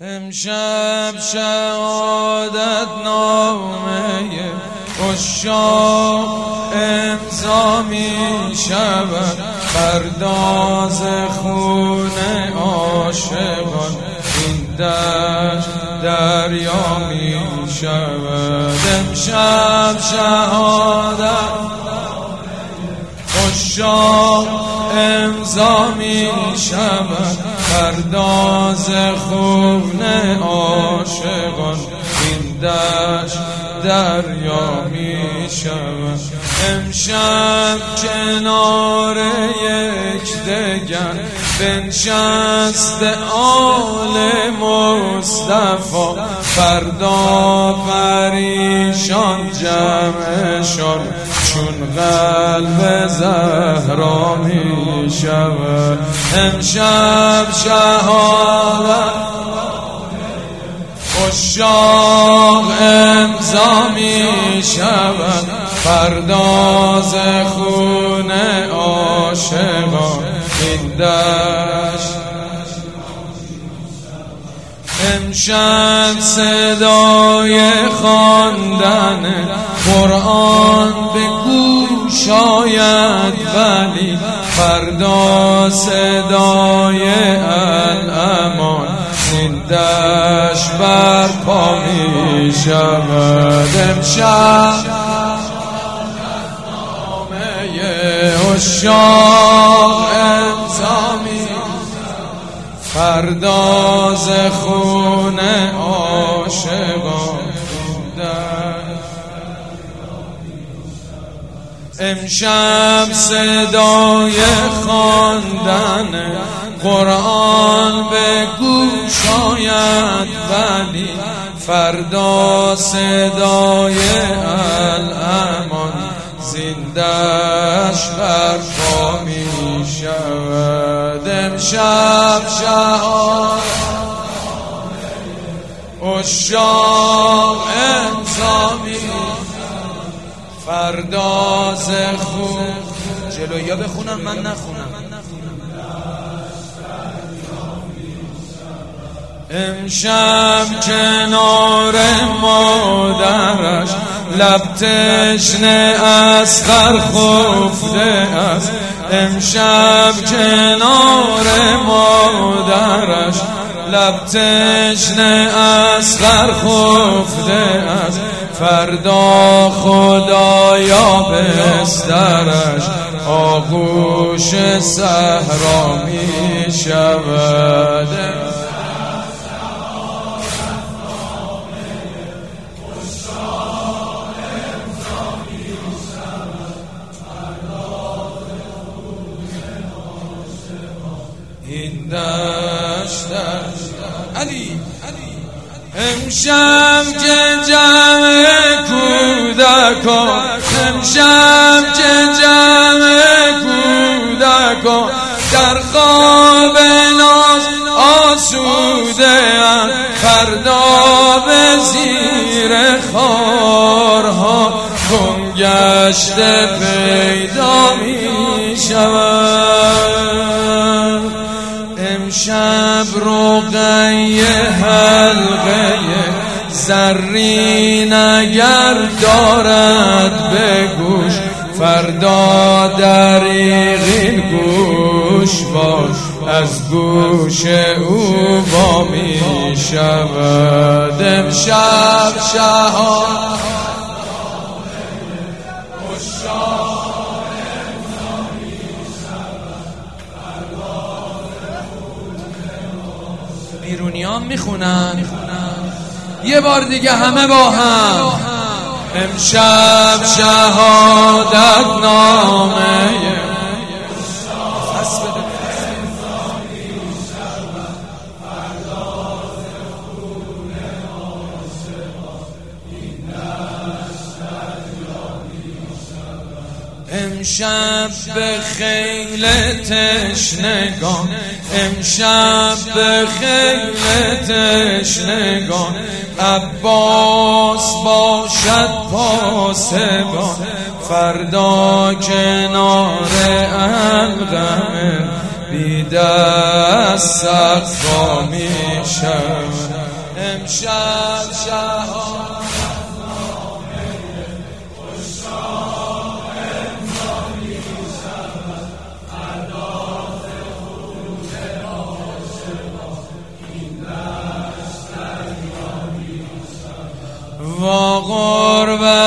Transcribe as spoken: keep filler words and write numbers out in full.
امشب شهادت نامه عشاق امضا می شود، پرداز خون عاشقان این دشت دریا می شود. امشب شهادت عشاق امضا می شود، پرداز خون عاشقان این دشت دریا می شود. امشب کنار یکدیگر بنشست آل مصطفی، فردا پریشان جمعشان چون قلب زهرا می شود. امشب شهادت عشاق امضا می شود، پرداز خون عاشقان این دشت. امشب صدای خواندن قرآن به گوش آید، ولی فردا صدای الامان این دشت برپا می شود. امشب عشاق امضا می پرداز خون عاشقان. امشب صدای خواندن قرآن به گوش آید، ولی فردا صدای الامان زندش برپا می شود. امشب شهادت عشاق امضا می پرداز خون. جلویا بخونم من نخونم. امشب کنار مادرش لب تشنه اصغر خفته است، امشب کنار مادرش لب تشنه اصغر خفته است، فردا خدایا بسترش آغوش صحرا می شود. این دشت علی امشب که جمع کودکان، امشب که جمع کودکان در خواب ناز آسوده ام، فردا به زیر خارها گم گشته پیدا می شود. امشب رقیه حلقه زرین اگر دارد به گوش، فردا دریغین گوش باش از گوش او با می شود. امشب شهادت بیرونیان میخونن یه بار دیگه همه با هم. امشب شهادت نامه امشب به خیل تشنگان، امشب به خیل تشنگان عباس باشد پاسبان، فردا کنار الغم بی دستت خوا میشم امشب شهان و قربت